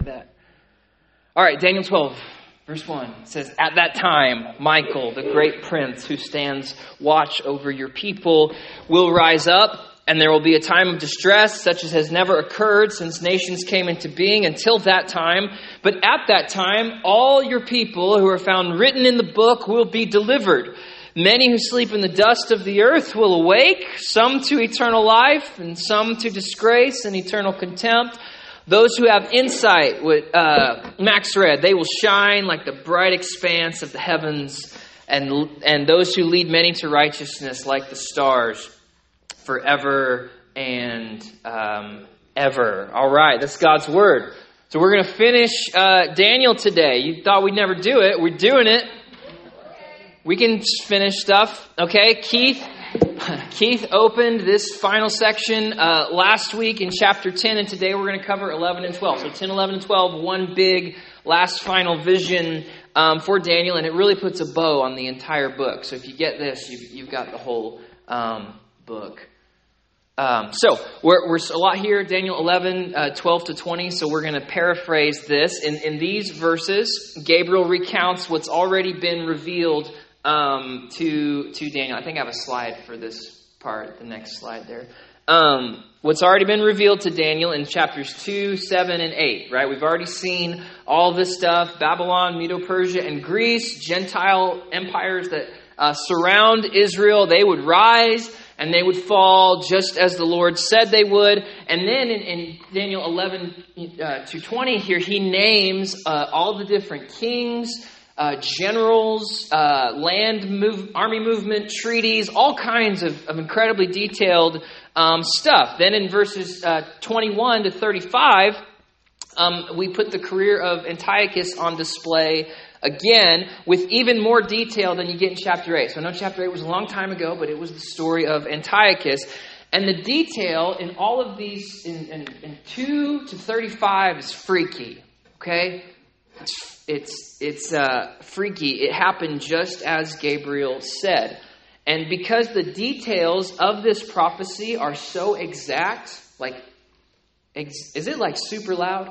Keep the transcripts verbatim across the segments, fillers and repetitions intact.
that. All right, Daniel twelve, verse one says, "At that time, Michael, the great prince who stands watch over your people, will rise up, and there will be a time of distress such as has never occurred since nations came into being until that time. But at that time, all your people who are found written in the book will be delivered. Many who sleep in the dust of the earth will awake, some to eternal life and some to disgrace and eternal contempt. Those who have insight," what uh, Max read, "they will shine like the bright expanse of the heavens, and and those who lead many to righteousness like the stars forever and um, ever." All right, that's God's word. So we're going to finish uh, Daniel today. You thought we'd never do it. We're doing it. We can finish stuff. Okay, Keith. Keith opened this final section uh, last week in chapter ten, and today we're going to cover eleven and twelve. So ten, eleven, and twelve, one big last final vision um, for Daniel, and it really puts a bow on the entire book. So if you get this, you've, you've got the whole um, book. Um, so we're, we're a lot here, Daniel eleven, uh, twelve to twenty. So we're going to paraphrase this. In, in these verses, Gabriel recounts what's already been revealed Um, to to Daniel. I think I have a slide for this part, the next slide there. Um, what's already been revealed to Daniel in chapters two, seven, and eight, right? We've already seen all this stuff. Babylon, Medo-Persia, and Greece, Gentile empires that uh, surround Israel, they would rise and they would fall just as the Lord said they would. And then in, in Daniel eleven uh, to twenty here, he names uh, all the different kings, Uh, generals, uh, land move, army movement, treaties, all kinds of, of incredibly detailed um, stuff. Then in verses uh, twenty-one to thirty-five, um, we put the career of Antiochus on display again with even more detail than you get in chapter eight. So I know chapter eight was a long time ago, but it was the story of Antiochus. And the detail in all of these, in, in, in two to thirty-five, is freaky. Okay? It's It's it's uh, freaky. It happened just as Gabriel said. And because the details of this prophecy are so exact, like, ex- is it like super loud?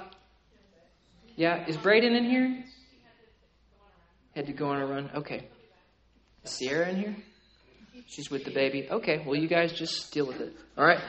Yeah? Is Brayden in here? Had to go on a run? Okay. Is Sierra in here? She's with the baby. Okay, well, you guys just deal with it. All right?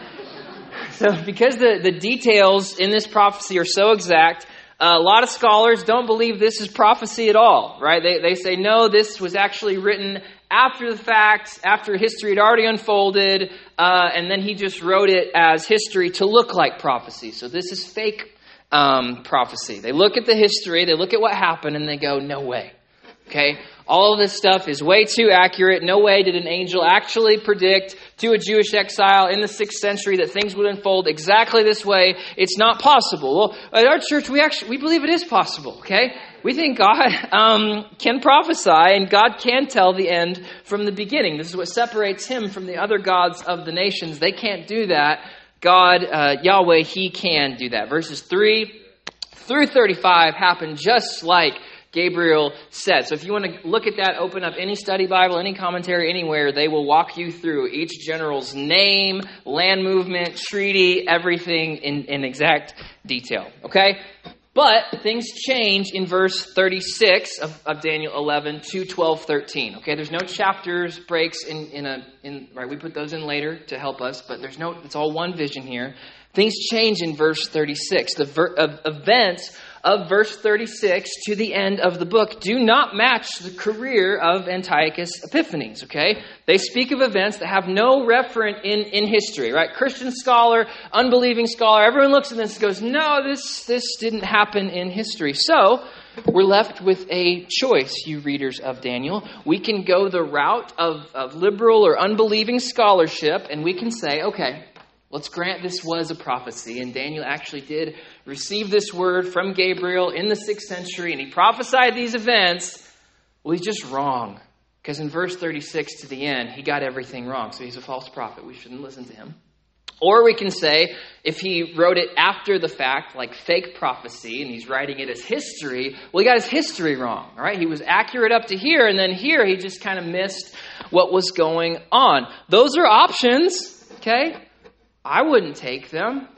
So because the, the details in this prophecy are so exact, Uh, a lot of scholars don't believe this is prophecy at all, right? They they say, no, this was actually written after the fact, after history had already unfolded, uh, and then he just wrote it as history to look like prophecy. So this is fake um, prophecy. They look at the history, they look at what happened, and they go, no way. Okay? All of this stuff is way too accurate. No way did an angel actually predict to a Jewish exile in the sixth century that things would unfold exactly this way. It's not possible. Well, at our church, we actually we believe it is possible. Okay, we think God um, can prophesy and God can tell the end from the beginning. This is what separates him from the other gods of the nations. They can't do that. God, uh, Yahweh, he can do that. Verses three through thirty-five happen just like Gabriel said. So if you want to look at that, open up any study Bible, any commentary, anywhere, they will walk you through each general's name, land movement, treaty, everything in, in exact detail. Okay? But things change in verse thirty-six of, of Daniel eleven to twelve, thirteen. Okay? There's no chapters, breaks in, in a, in, right? We put those in later to help us, but there's no, it's all one vision here. Things change in verse thirty-six. The ver, of, events of verse thirty-six to the end of the book do not match the career of Antiochus Epiphanes, okay? They speak of events that have no referent in, in history, right? Christian scholar, unbelieving scholar, everyone looks at this and goes, no, this, this didn't happen in history. So we're left with a choice, you readers of Daniel. We can go the route of, of liberal or unbelieving scholarship, and we can say, okay, let's grant this was a prophecy, and Daniel actually did receive this word from Gabriel in the sixth century, and he prophesied these events. Well, he's just wrong, because in verse thirty-six to the end, he got everything wrong, so he's a false prophet. We shouldn't listen to him. Or we can say, if he wrote it after the fact, like fake prophecy, and he's writing it as history, well, he got his history wrong, all right? He was accurate up to here, and then here he just kind of missed what was going on. Those are options, okay? I wouldn't take them.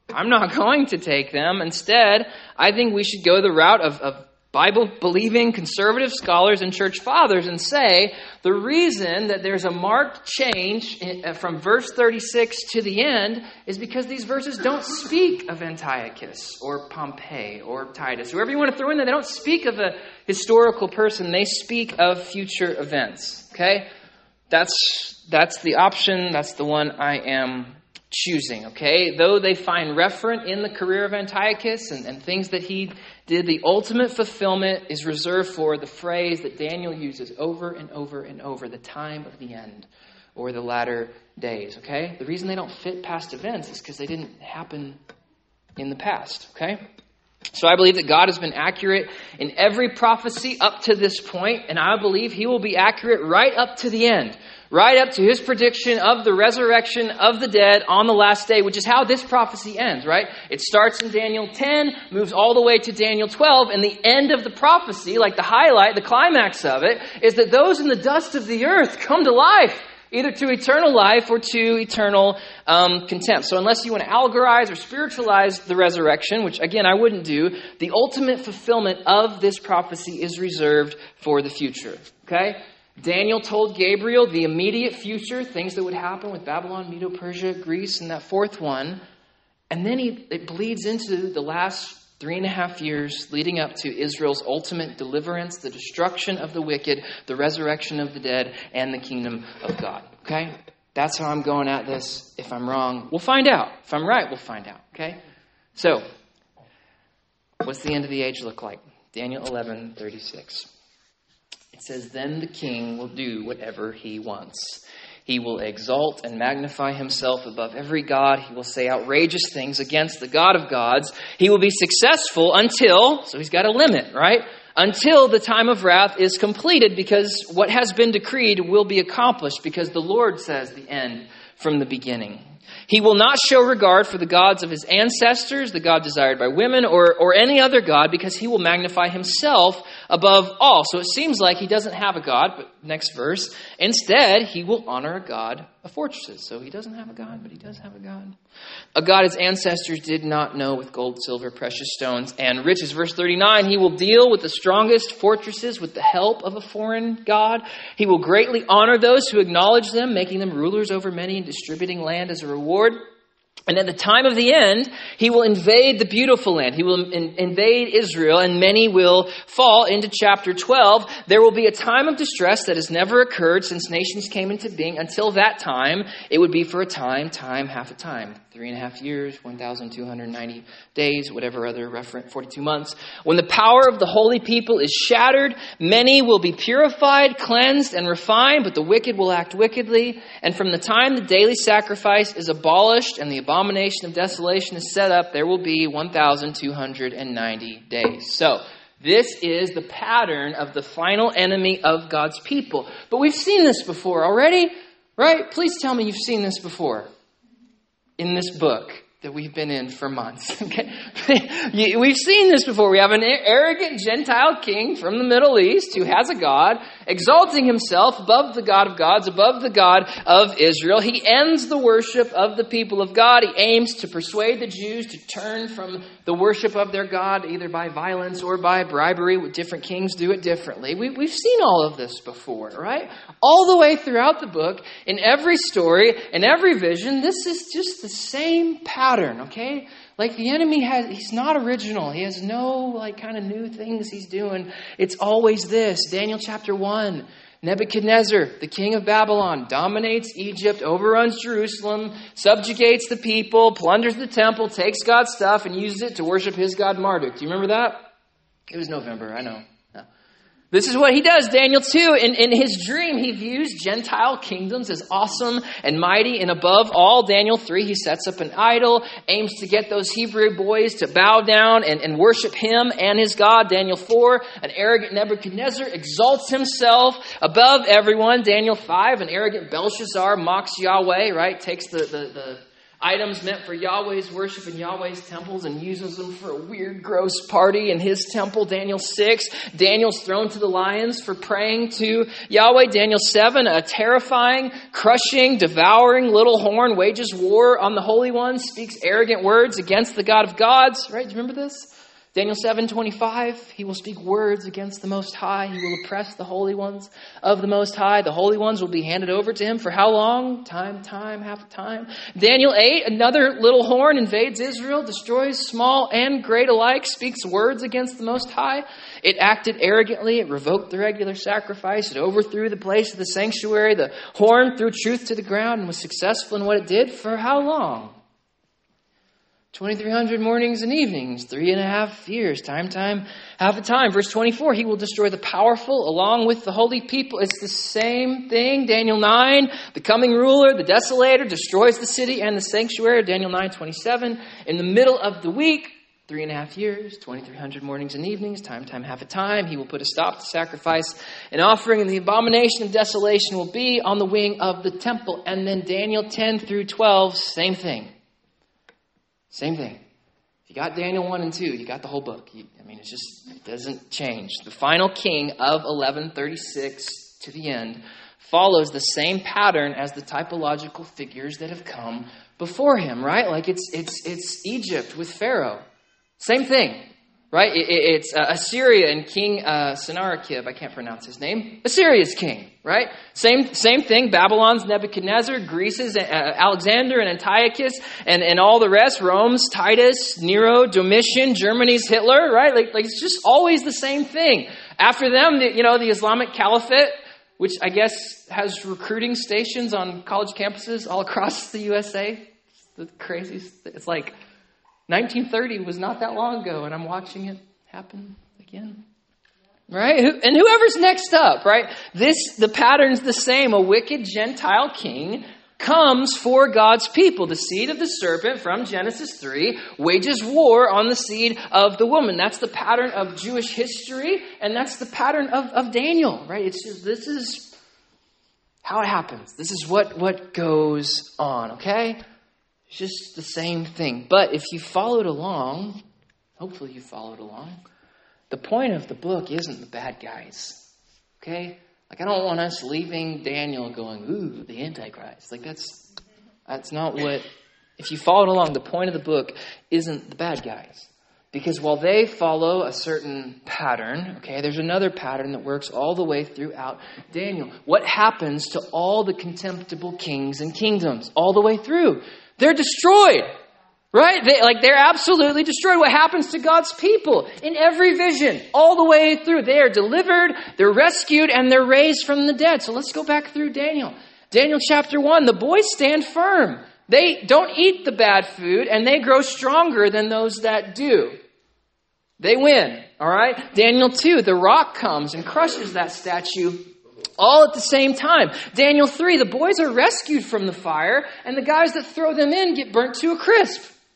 I'm not going to take them. Instead, I think we should go the route of, of Bible-believing conservative scholars and church fathers and say the reason that there's a marked change in, from verse thirty-six to the end is because these verses don't speak of Antiochus or Pompey or Titus. Whoever you want to throw in there, they don't speak of a historical person. They speak of future events. Okay? That's, that's the option. That's the one I am choosing, okay? Though they find referent in the career of Antiochus and, and things that he did, the ultimate fulfillment is reserved for the phrase that Daniel uses over and over and over, the time of the end or the latter days, okay? The reason they don't fit past events is because they didn't happen in the past, okay? So I believe that God has been accurate in every prophecy up to this point, and I believe he will be accurate right up to the end. Right up to his prediction of the resurrection of the dead on the last day, which is how this prophecy ends, right? It starts in Daniel ten, moves all the way to Daniel twelve, and the end of the prophecy, like the highlight, the climax of it, is that those in the dust of the earth come to life, either to eternal life or to eternal um, contempt. So unless you want to allegorize or spiritualize the resurrection, which again I wouldn't do, the ultimate fulfillment of this prophecy is reserved for the future, okay? Daniel told Gabriel the immediate future, things that would happen with Babylon, Medo-Persia, Greece, and that fourth one. And then he, it bleeds into the last three and a half years leading up to Israel's ultimate deliverance, the destruction of the wicked, the resurrection of the dead, and the kingdom of God. Okay? That's how I'm going at this. If I'm wrong, we'll find out. If I'm right, we'll find out. Okay? So, what's the end of the age look like? Daniel eleven thirty-six. It says, then the king will do whatever he wants. He will exalt and magnify himself above every god. He will say outrageous things against the God of gods. He will be successful until, so he's got a limit, right? Until the time of wrath is completed, because what has been decreed will be accomplished, because the Lord says the end from the beginning. He will not show regard for the gods of his ancestors, the God desired by women, or, or any other god, because he will magnify himself above all. So it seems like he doesn't have a god, but next verse. Instead, he will honor a god of fortresses. So he doesn't have a god, but he does have a god. A god his ancestors did not know, with gold, silver, precious stones, and riches. Verse thirty-nine, he will deal with the strongest fortresses with the help of a foreign god. He will greatly honor those who acknowledge them, making them rulers over many and distributing land as a reward. And at the time of the end, he will invade the beautiful land. He will in- invade Israel, and many will fall. Into chapter twelve. There will be a time of distress that has never occurred since nations came into being. Until that time, it would be for a time, time, half a time. Three and a half years, one thousand two hundred ninety days, whatever other reference, forty-two months. When the power of the holy people is shattered, many will be purified, cleansed, and refined, but the wicked will act wickedly. And from the time the daily sacrifice is abolished and the abomination of desolation is set up, there will be one thousand two hundred ninety days. So, this is the pattern of the final enemy of God's people. But we've seen this before already, right? Please tell me you've seen this before in this book that we've been in for months. Okay, we've seen this before. We have an arrogant Gentile king from the Middle East who has a god, exalting himself above the God of gods, above the God of Israel. He ends the worship of the people of God. He aims to persuade the Jews to turn from the worship of their God, either by violence or by bribery. Different kings do it differently. We, we've seen all of this before, right? All the way throughout the book, in every story, in every vision, this is just the same pattern. Okay? Like the enemy has, he's not original. He has no like kind of new things he's doing. It's always this. Daniel chapter one. Nebuchadnezzar, the king of Babylon, dominates Egypt, overruns Jerusalem, subjugates the people, plunders the temple, takes God's stuff and uses it to worship his god Marduk. Do you remember that? It was November, I know. No. This is what he does, Daniel two. In, in his dream, he views Gentile kingdoms as awesome and mighty. And above all, Daniel three, he sets up an idol, aims to get those Hebrew boys to bow down and, and worship him and his God. Daniel four, an arrogant Nebuchadnezzar exalts himself above everyone. Daniel five, an arrogant Belshazzar mocks Yahweh, right? Takes the... the, the items meant for Yahweh's worship in Yahweh's temples and uses them for a weird, gross party in his temple. Daniel six, Daniel's thrown to the lions for praying to Yahweh. Daniel seven, a terrifying, crushing, devouring little horn wages war on the Holy One, speaks arrogant words against the God of gods. Right? Do you remember this? Daniel seven twenty-five, he will speak words against the Most High. He will oppress the holy ones of the Most High. The holy ones will be handed over to him for how long? Time, time, half time. Daniel eight, another little horn invades Israel, destroys small and great alike, speaks words against the Most High. It acted arrogantly. It revoked the regular sacrifice. It overthrew the place of the sanctuary. The horn threw truth to the ground and was successful in what it did for how long? twenty-three hundred mornings and evenings, three and a half years, time, time, half a time. Verse twenty-four, he will destroy the powerful along with the holy people. It's the same thing. Daniel nine, the coming ruler, the desolator, destroys the city and the sanctuary. Daniel nine twenty-seven, in the middle of the week, three and a half years, twenty-three hundred mornings and evenings, time, time, half a time. He will put a stop to sacrifice and offering, and the abomination of desolation will be on the wing of the temple. And then Daniel ten through twelve, same thing. Same thing. If you got Daniel one and two, you got the whole book. You, I mean, it just it doesn't change. The final king of eleven thirty-six to the end follows the same pattern as the typological figures that have come before him, right? Like it's it's it's Egypt with Pharaoh. Same thing, right? It, it, it's uh, Assyria and King uh, Sennacherib. I can't pronounce his name. Assyria's king, right? Same same thing. Babylon's Nebuchadnezzar, Greece's uh, Alexander and Antiochus, and, and all the rest. Rome's Titus, Nero, Domitian, Germany's Hitler, right? Like, like it's just always the same thing. After them, the, you know, the Islamic Caliphate, which I guess has recruiting stations on college campuses all across the U S A. It's the craziest. It's like nineteen thirty was not that long ago, and I'm watching it happen again. Right? And whoever's next up, right? This, the pattern's the same. A wicked Gentile king comes for God's people. The seed of the serpent from Genesis three wages war on the seed of the woman. That's the pattern of Jewish history, and that's the pattern of, of Daniel, right? It's just, this is how it happens. This is what, what goes on, okay? It's just the same thing. But if you followed along, hopefully you followed along, the point of the book isn't the bad guys. Okay? Like, I don't want us leaving Daniel going, ooh, the Antichrist. Like, that's that's not what... If you followed along, the point of the book isn't the bad guys. Because while they follow a certain pattern, okay, there's another pattern that works all the way throughout Daniel. What happens to all the contemptible kings and kingdoms all the way through? They're destroyed, right? They, like they're absolutely destroyed. What happens to God's people in every vision all the way through? They are delivered, they're rescued, and they're raised from the dead. So let's go back through Daniel. Daniel chapter one, the boys stand firm. They don't eat the bad food, and they grow stronger than those that do. They win, all right? Daniel two, the rock comes and crushes that statue all at the same time. Daniel three, the boys are rescued from the fire, and the guys that throw them in get burnt to a crisp.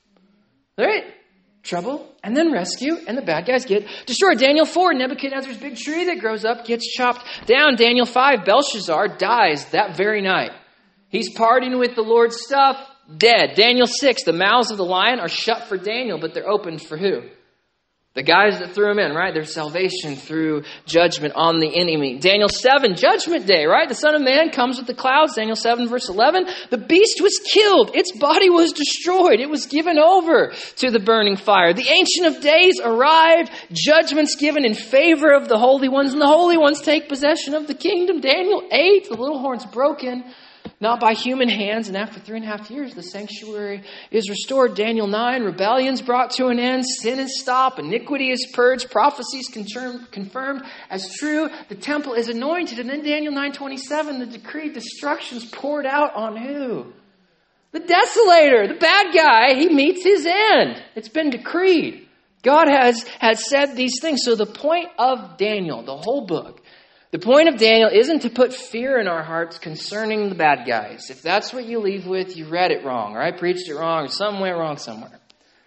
All right? Trouble, and then rescue, and the bad guys get destroyed. Daniel four, Nebuchadnezzar's big tree that grows up gets chopped down. Daniel five, Belshazzar dies that very night. He's partying with the Lord's stuff, dead. Daniel six, the mouths of the lion are shut for Daniel, but they're opened for who? The guys that threw him in, right? There's salvation through judgment on the enemy. Daniel seven, Judgment Day, right? The Son of Man comes with the clouds. Daniel seven, verse eleven. The beast was killed. Its body was destroyed. It was given over to the burning fire. The Ancient of Days arrived. Judgment's given in favor of the holy ones, and the holy ones take possession of the kingdom. Daniel eight, the little horn's broken, not by human hands, and after three and a half years, the sanctuary is restored. Daniel nine, rebellion's brought to an end, sin is stopped, iniquity is purged, prophecies confirmed, confirmed as true, the temple is anointed. And then Daniel nine twenty-seven, the decreed destruction's poured out on who? The desolator, the bad guy. He meets his end. It's been decreed. God has, has said these things. So the point of Daniel, the whole book, the point of Daniel isn't to put fear in our hearts concerning the bad guys. If that's what you leave with, you read it wrong, or I preached it wrong, or something went wrong somewhere.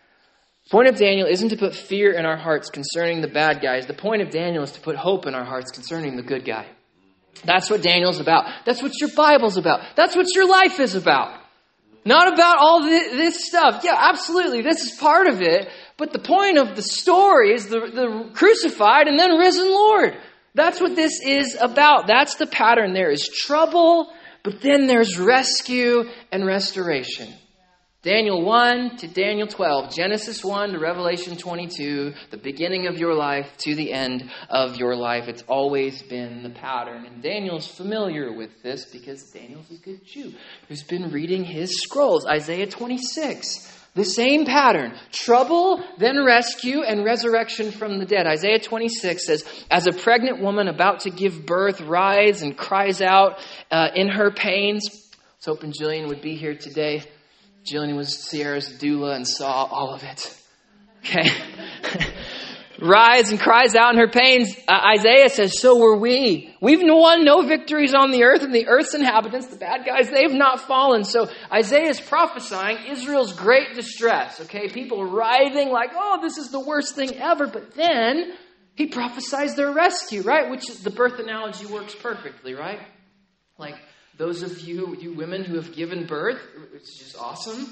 The point of Daniel isn't to put fear in our hearts concerning the bad guys. The point of Daniel is to put hope in our hearts concerning the good guy. That's what Daniel's about. That's what your Bible's about. That's what your life is about. Not about all this, this stuff. Yeah, absolutely. This is part of it. But the point of the story is the, the crucified and then risen Lord. That's what this is about. That's the pattern. There is trouble, but then there's rescue and restoration. Daniel one to Daniel twelve, Genesis one to Revelation twenty-two, the beginning of your life to the end of your life. It's always been the pattern. And Daniel's familiar with this because Daniel's a good Jew who's been reading his scrolls. Isaiah twenty-six, the same pattern. Trouble, then rescue, and resurrection from the dead. Isaiah twenty-six says, as a pregnant woman about to give birth writhes and cries out uh, in her pains. I was hoping Jillian would be here today. Jillian was Sierra's doula and saw all of it. Okay. Writhes and cries out in her pains. Uh, Isaiah says, so were we. We've won no victories on the earth, and the earth's inhabitants, the bad guys, they've not fallen. So Isaiah is prophesying Israel's great distress. Okay. People writhing like, oh, this is the worst thing ever. But then he prophesies their rescue, right? Which is the birth analogy works perfectly, right? Like, those of you, you women who have given birth, it's just awesome.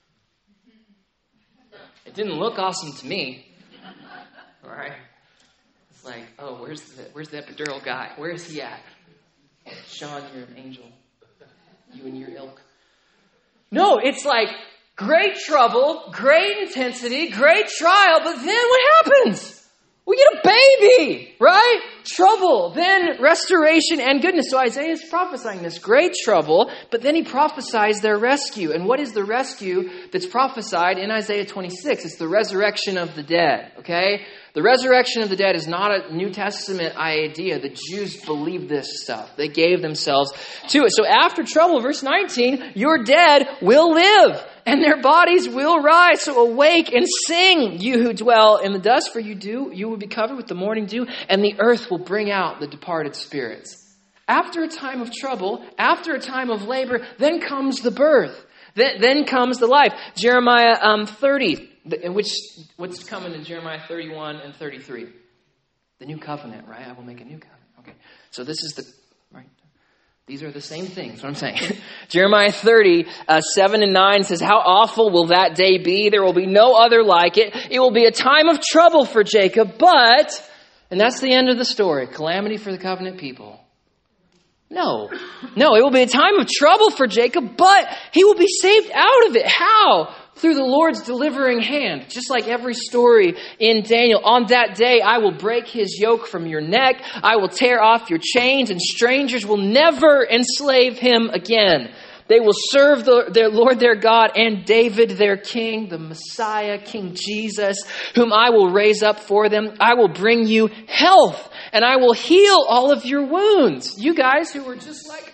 It didn't look awesome to me. All right. It's like, oh, where's the, where's the epidural guy? Where is he at? Sean, you're an angel. You and your ilk. No, it's like great trouble, great intensity, great trial, but then what happens? We get a baby, right? Trouble, then restoration and goodness. So Isaiah is prophesying this great trouble, but then he prophesies their rescue. And what is the rescue that's prophesied in Isaiah twenty-six? It's the resurrection of the dead, okay? The resurrection of the dead is not a New Testament idea. The Jews believed this stuff. They gave themselves to it. So after trouble, verse nineteen, your dead will live. And their bodies will rise. So awake and sing, you who dwell in the dust, for you do, you will be covered with the morning dew, and the earth will bring out the departed spirits. After a time of trouble, after a time of labor, then comes the birth. Then, then comes the life. Jeremiah um, thirty, which what's coming in Jeremiah thirty-one and thirty-three? The new covenant, right? I will make a new covenant. Okay, so this is the right. These are the same things, what I'm saying. Jeremiah thirty, uh, seven and nine says, how awful will that day be? There will be no other like it. It will be a time of trouble for Jacob, but, and that's the end of the story, calamity for the covenant people. No, no, it will be a time of trouble for Jacob, but he will be saved out of it. How? Through the Lord's delivering hand. Just like every story in Daniel. On that day, I will break his yoke from your neck. I will tear off your chains, and strangers will never enslave him again. They will serve the, their Lord their God and David their king, the Messiah, King Jesus, whom I will raise up for them. I will bring you health, and I will heal all of your wounds. You guys who were just like,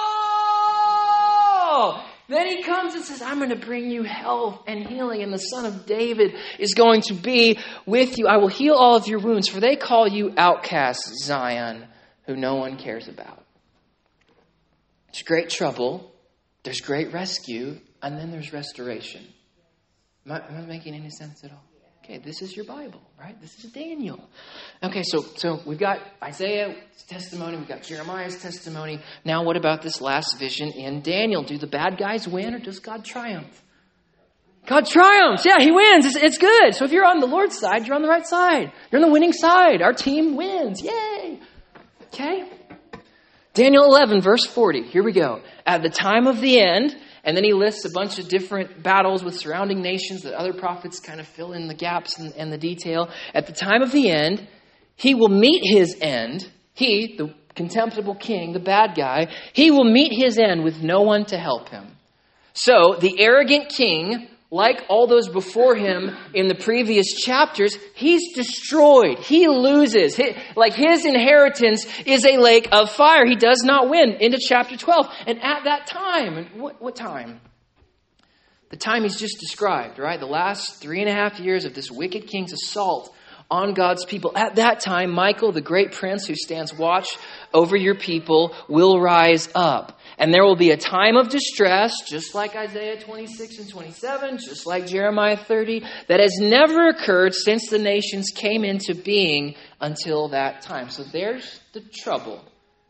oh... Then he comes and says, I'm going to bring you health and healing, and the Son of David is going to be with you. I will heal all of your wounds, for they call you outcast, Zion, who no one cares about. There's great trouble, there's great rescue, and then there's restoration. Am I, am I making any sense at all? Okay, this is your Bible, right? This is Daniel. Okay, so so we've got Isaiah's testimony, we've got Jeremiah's testimony. Now what about this last vision in Daniel? Do the bad guys win, or does God triumph? God triumphs. Yeah, he wins. It's, it's good. So if you're on the Lord's side, you're on the right side. You're on the winning side. Our team wins. Yay. Okay. Daniel eleven, verse forty. Here we go. At the time of the end... And then he lists a bunch of different battles with surrounding nations that other prophets kind of fill in the gaps and, and the detail. At the time of the end, he will meet his end. He, the contemptible king, the bad guy, he will meet his end with no one to help him. So the arrogant king, like all those before him in the previous chapters, he's destroyed. He loses. He, like his inheritance is a lake of fire. He does not win. Into chapter twelve. And at that time, and what, what time? The time he's just described, right? The last three and a half years of this wicked king's assault on God's people. At that time, Michael, the great prince who stands watch over your people, will rise up. And there will be a time of distress, just like Isaiah twenty-six and twenty-seven, just like Jeremiah thirty, that has never occurred since the nations came into being until that time. So there's the trouble.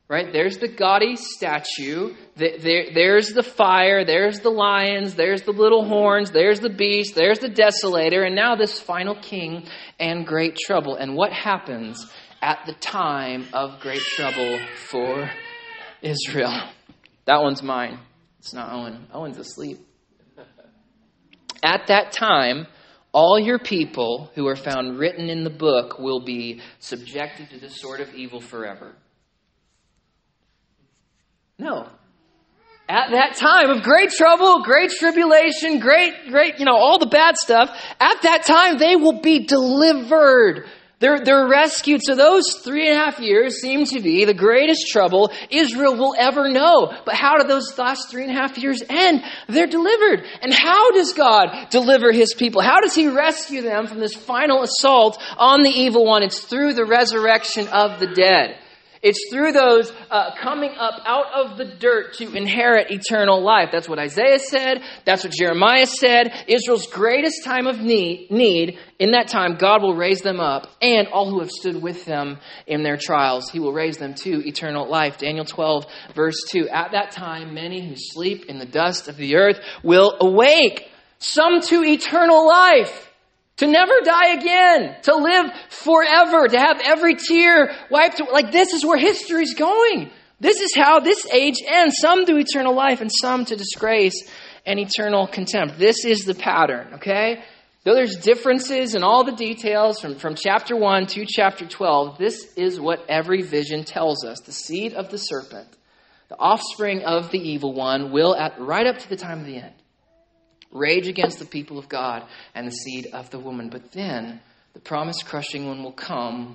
right? There's the gaudy statue. There, there's the fire. There's the lions. There's the little horns. There's the beast. There's the desolator. And now this final king and great trouble. And what happens at the time of great trouble for Israel? That one's mine. It's not Owen. Owen's asleep. At that time, all your people who are found written in the book will be subjected to this sort of evil forever. No. At that time of great trouble, great tribulation, great, great, you know, all the bad stuff, at that time they will be delivered. They're, they're rescued. So those three and a half years seem to be the greatest trouble Israel will ever know. But how do those last three and a half years end? They're delivered. And how does God deliver his people? How does he rescue them from this final assault on the evil one? It's through the resurrection of the dead. It's through those uh, coming up out of the dirt to inherit eternal life. That's what Isaiah said. That's what Jeremiah said. Israel's greatest time of need, need, in that time, God will raise them up, and all who have stood with them in their trials, he will raise them to eternal life. Daniel twelve, verse two. At that time, many who sleep in the dust of the earth will awake, some to eternal life, to never die again, to live forever, to have every tear wiped away. Like, this is where history's going. This is how this age ends. Some to eternal life and some to disgrace and eternal contempt. This is the pattern, okay? Though there's differences in all the details from, from chapter one to chapter twelve, this is what every vision tells us. The seed of the serpent, the offspring of the evil one, will, at right up to the time of the end, rage against the people of God and the seed of the woman. But then the promised crushing one will come.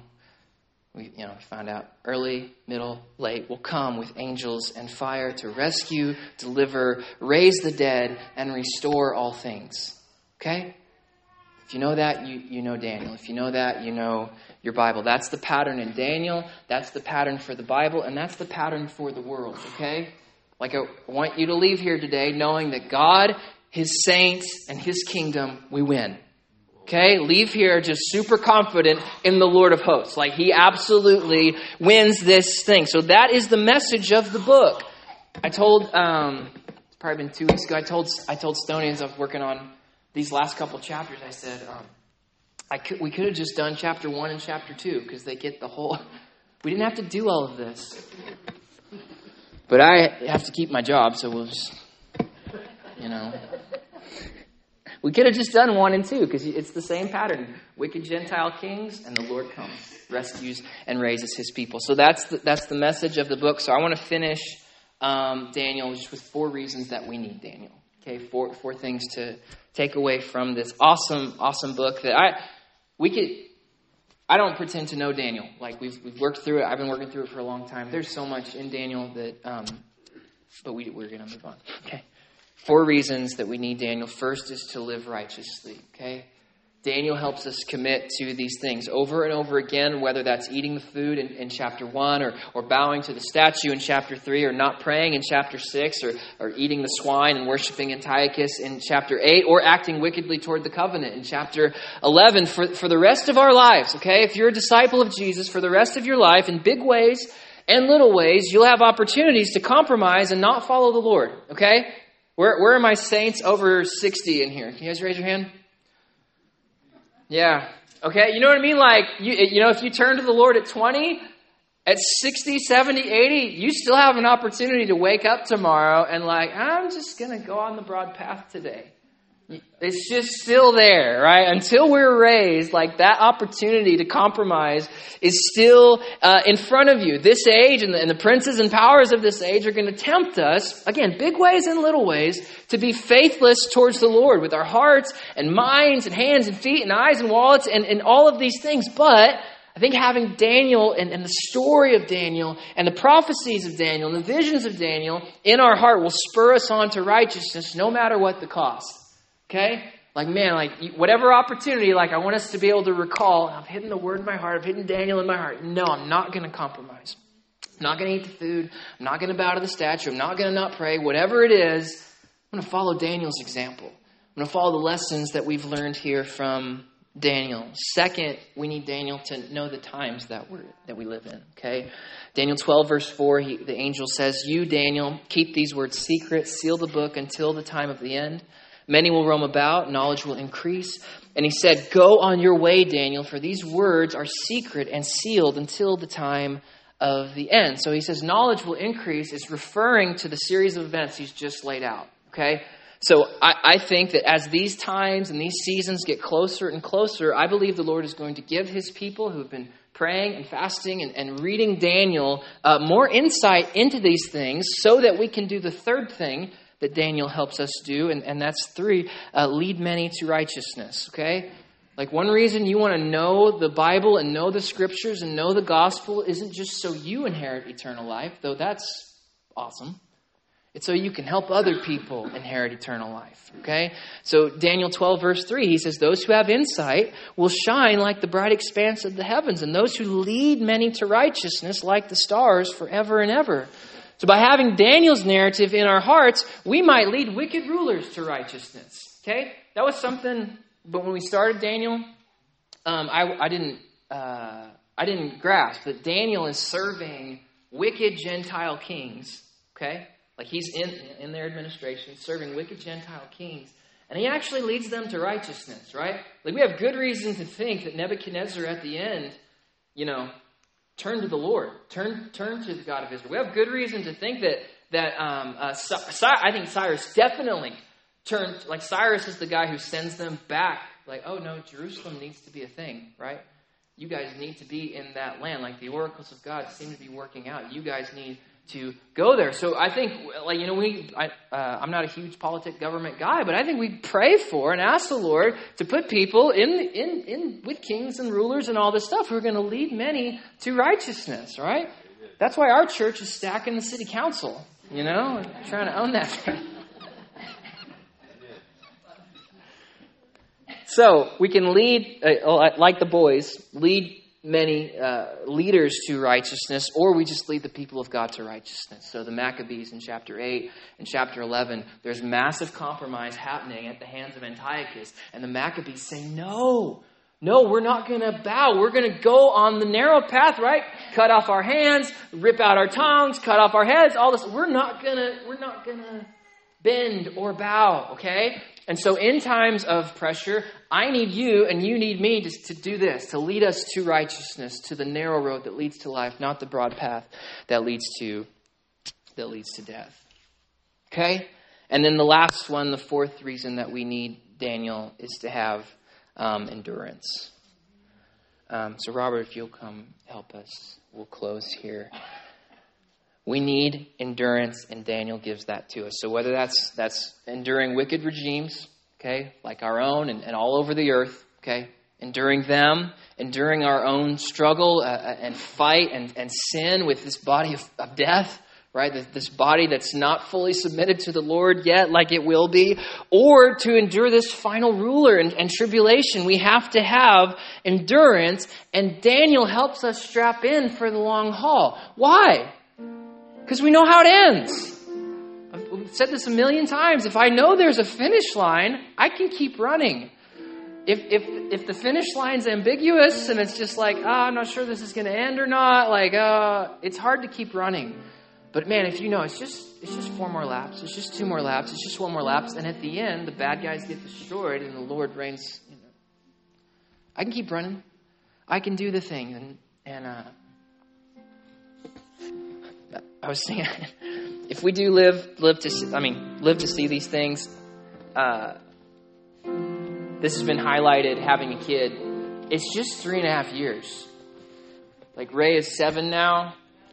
We, you know, we found out early, middle, late, will come with angels and fire to rescue, deliver, raise the dead, and restore all things. Okay? If you know that, you, you know Daniel. If you know that, you know your Bible. That's the pattern in Daniel. That's the pattern for the Bible. And that's the pattern for the world. Okay? Like, I want you to leave here today knowing that God, his saints, and his kingdom, we win. Okay? Leave here just super confident in the Lord of hosts. Like, he absolutely wins this thing. So that is the message of the book. I told, um, it's probably been two weeks ago, I told I told Stonians I was working on these last couple chapters. I said, um, I could, we could have just done chapter one and chapter two because they get the whole... We didn't have to do all of this. But I have to keep my job, so we'll just, you know... We could have just done one and two because it's the same pattern. Wicked Gentile kings and the Lord comes, rescues, and raises his people. So that's the, that's the message of the book. So I want to finish um, Daniel just with four reasons that we need Daniel. Okay, four four things to take away from this awesome, awesome book that I we could. I don't pretend to know Daniel. Like we've we've worked through it. I've been working through it for a long time. There's so much in Daniel that, um, but we we're going to move on. Okay. Four reasons that we need Daniel. First is to live righteously, okay? Daniel helps us commit to these things over and over again, whether that's eating the food in, in chapter one or, or bowing to the statue in chapter three or not praying in chapter six or, or eating the swine and worshiping Antiochus in chapter eight or acting wickedly toward the covenant in chapter eleven. For, for the rest of our lives, okay? If you're a disciple of Jesus, for the rest of your life, in big ways and little ways, you'll have opportunities to compromise and not follow the Lord, okay? Where where are my saints over sixty in here? Can you guys raise your hand? Yeah. Okay. You know what I mean? Like, you, you know, if you turn to the Lord at twenty, at sixty, seventy, eighty, you still have an opportunity to wake up tomorrow and like, I'm just going to go on the broad path today. It's just still there, right? Until we're raised, like that opportunity to compromise is still uh, in front of you. This age and the, and the princes and powers of this age are going to tempt us, again, big ways and little ways, to be faithless towards the Lord with our hearts and minds and hands and feet and eyes and wallets and, and all of these things. But I think having Daniel and, and the story of Daniel and the prophecies of Daniel and the visions of Daniel in our heart will spur us on to righteousness no matter what the cost. Okay? Like, man, like, whatever opportunity, like, I want us to be able to recall, I've hidden the word in my heart, I've hidden Daniel in my heart. No, I'm not going to compromise. I'm not going to eat the food. I'm not going to bow to the statue. I'm not going to not pray. Whatever it is, I'm going to follow Daniel's example. I'm going to follow the lessons that we've learned here from, Daniel. Second, we need Daniel to know the times that we're that we live in. Okay, Daniel twelve verse four. He, the angel says, "You, Daniel, keep these words secret. Seal the book until the time of the end. Many will roam about. Knowledge will increase." And he said, "Go on your way, Daniel, for these words are secret and sealed until the time of the end." So he says, knowledge will increase is referring to the series of events he's just laid out. Okay. So I, I think that as these times and these seasons get closer and closer, I believe the Lord is going to give his people who have been praying and fasting and, and reading Daniel uh, more insight into these things so that we can do the third thing that Daniel helps us do, and, and that's three, uh, lead many to righteousness, okay? Like one reason you want to know the Bible and know the scriptures and know the gospel isn't just so you inherit eternal life, though that's awesome. It's so you can help other people inherit eternal life, okay? So Daniel twelve verse three, he says, "Those who have insight will shine like the bright expanse of the heavens, and those who lead many to righteousness like the stars forever and ever." So by having Daniel's narrative in our hearts, we might lead wicked rulers to righteousness, okay? That was something, but when we started Daniel, um, I, I didn't uh, I didn't grasp that Daniel is serving wicked Gentile kings, okay? Like he's in, in their administration, serving wicked Gentile kings. And he actually leads them to righteousness, right? Like we have good reason to think that Nebuchadnezzar at the end, you know, turned to the Lord. Turn turn to the God of Israel. We have good reason to think that, that um, uh, Cy- I think Cyrus definitely turned, like Cyrus is the guy who sends them back. Like, oh no, Jerusalem needs to be a thing, right? You guys need to be in that land. Like the oracles of God seem to be working out. You guys need to go there. So I think, like, you know, we, I, uh, I'm not a huge politic government guy, but I think we pray for and ask the Lord to put people in, in, in with kings and rulers and all this stuff who are going to lead many to righteousness, right? That's why our church is stacking the city council, you know, we're trying to own that. So we can lead, uh, like the boys, lead many uh, leaders to righteousness, or we just lead the people of God to righteousness. So the Maccabees in chapter eight and chapter eleven, there's massive compromise happening at the hands of Antiochus. And the Maccabees say, no, no, we're not going to bow. We're going to go on the narrow path, right? Cut off our hands, rip out our tongues, cut off our heads, all this. We're not going to, we're not going to bend or bow, okay? And so in times of pressure, I need you and you need me to, to do this, to lead us to righteousness, to the narrow road that leads to life, not the broad path that leads to that leads to death. Okay? And then the last one, the fourth reason that we need Daniel is to have um, endurance. Um, so Robert, if you'll come help us, we'll close here. We need endurance, and Daniel gives that to us. So whether that's that's enduring wicked regimes, okay, like our own and, and all over the earth, okay, enduring them, enduring our own struggle uh, and fight and, and sin with this body of, of death, right, this, this body that's not fully submitted to the Lord yet, like it will be, or to endure this final ruler and, and tribulation, we have to have endurance, and Daniel helps us strap in for the long haul. Why? Because we know how it ends. I've said this a million times. If I know there's a finish line, I can keep running. If if if the finish line's ambiguous and it's just like, oh, I'm not sure this is going to end or not, like, uh, it's hard to keep running. But man, if you know, it's just it's just four more laps. It's just two more laps. It's just one more laps. And at the end, the bad guys get destroyed and the Lord reigns. You know, I can keep running. I can do the thing. And, and uh, I was thinking, if we do live, live to, see, I mean, live to see these things, uh, this has been highlighted, having a kid. It's just three and a half years. Like Ray is seven now.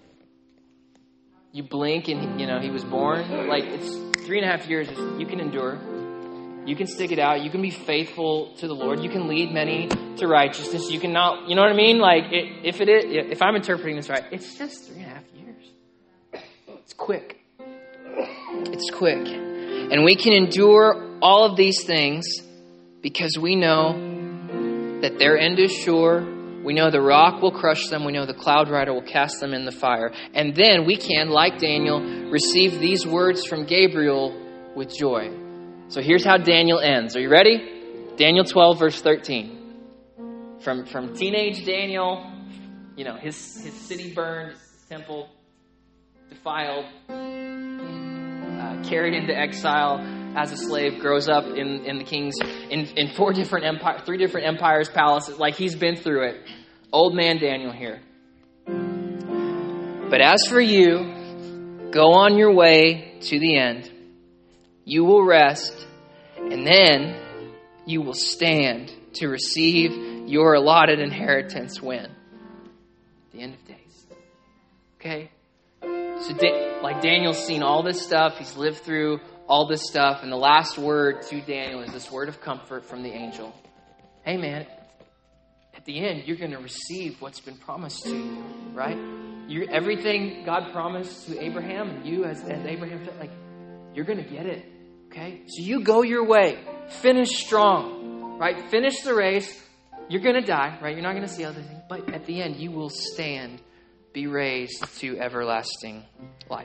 You blink and, you know, he was born. Like, it's three and a half years. You can endure. You can stick it out. You can be faithful to the Lord. You can lead many to righteousness. You can not, you know what I mean? Like, it, if it is, if I'm interpreting this right, it's just three and a half years. It's quick. It's quick. And we can endure all of these things because we know that their end is sure. We know the rock will crush them. We know the cloud rider will cast them in the fire. And then we can, like Daniel, receive these words from Gabriel with joy. So here's how Daniel ends. Are you ready? Daniel twelve, verse thirteen. From from teenage Daniel, you know, his, his city burned, his temple defiled, uh, carried into exile as a slave, grows up in, in the king's, in, in four different empires, three different empires, palaces. Like, he's been through it. Old man Daniel here. But as for you, go on your way to the end. You will rest, and then you will stand to receive your allotted inheritance when? The end of days. Okay? So, da- like Daniel's seen all this stuff. He's lived through all this stuff. And the last word to Daniel is this word of comfort from the angel. Hey, man, at the end, you're going to receive what's been promised to you, right? You're, everything God promised to Abraham and you as, as Abraham, like, you're going to get it. Okay? So you go your way. Finish strong, right? Finish the race. You're going to die, right? You're not going to see other things. But at the end, you will stand, be raised to everlasting life.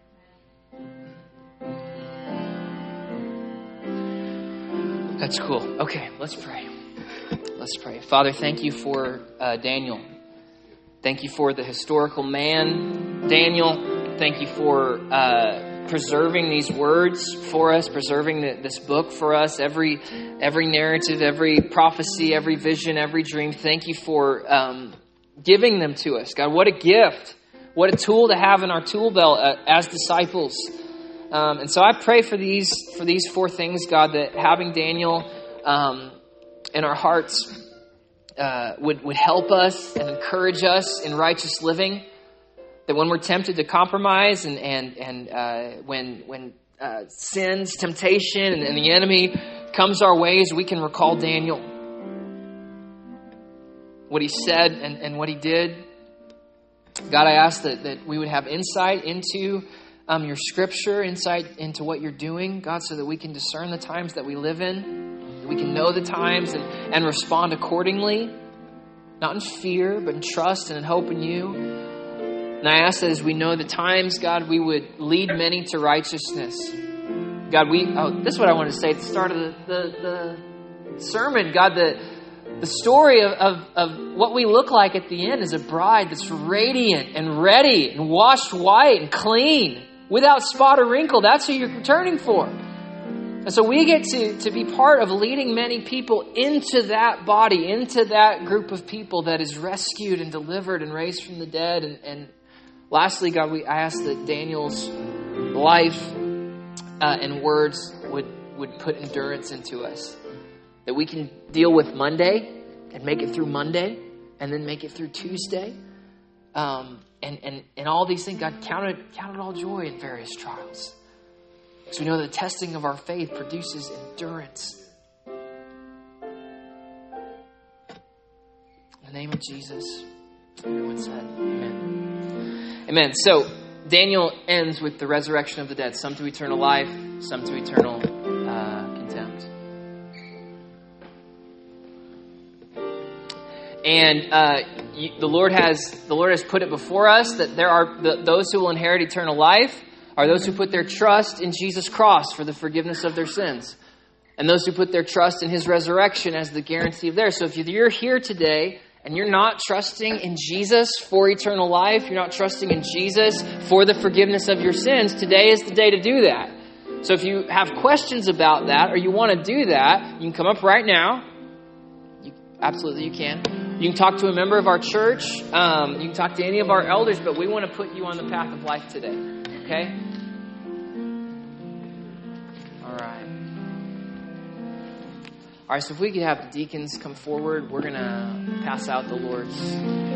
That's cool. Okay, let's pray. Let's pray. Father, thank you for uh, Daniel. Thank you for the historical man, Daniel. Thank you for uh, preserving these words for us, preserving the, this book for us. Every every narrative, every prophecy, every vision, every dream. Thank you for um, giving them to us. God, what a gift. What a tool to have in our tool belt uh, as disciples. Um, and so I pray for these for these four things, God, that having Daniel um, in our hearts uh, would, would help us and encourage us in righteous living. That when we're tempted to compromise and and and uh, when when uh, sins, temptation, and, and the enemy comes our ways, we can recall Daniel, what he said and, and what he did. God, I ask that, that we would have insight into um, your scripture, insight into what you're doing, God, so that we can discern the times that we live in, that we can know the times and, and respond accordingly, not in fear, but in trust and in hope in you. And I ask that as we know the times, God, we would lead many to righteousness. God, we, oh, this is what I wanted to say at the start of the, the, the sermon. God, the, the story of, of, of what we look like at the end is a bride that's radiant and ready and washed white and clean, without spot or wrinkle. That's who you're returning for. And so we get to, to be part of leading many people into that body, into that group of people that is rescued and delivered and raised from the dead. And, and lastly, God, we I ask that Daniel's life uh, and words would, would put endurance into us. That we can deal with Monday and make it through Monday and then make it through Tuesday. Um, and, and, and all these things, God, count it, count it all joy in various trials. Because we know the testing of our faith produces endurance. In the name of Jesus, everyone said, amen. Amen. So Daniel ends with the resurrection of the dead, some to eternal life, some to eternal uh, contempt. And uh, you, the Lord has the Lord has put it before us that there are the, those who will inherit eternal life are those who put their trust in Jesus' cross for the forgiveness of their sins, and those who put their trust in His resurrection as the guarantee of theirs. So if you're here today and you're not trusting in Jesus for eternal life, you're not trusting in Jesus for the forgiveness of your sins, today is the day to do that. So if you have questions about that or you want to do that, you can come up right now. You, absolutely, you can. You can talk to a member of our church. Um, you can talk to any of our elders, but we want to put you on the path of life today. Okay? All right. All right, so if we could have the deacons come forward, we're going to pass out the Lord's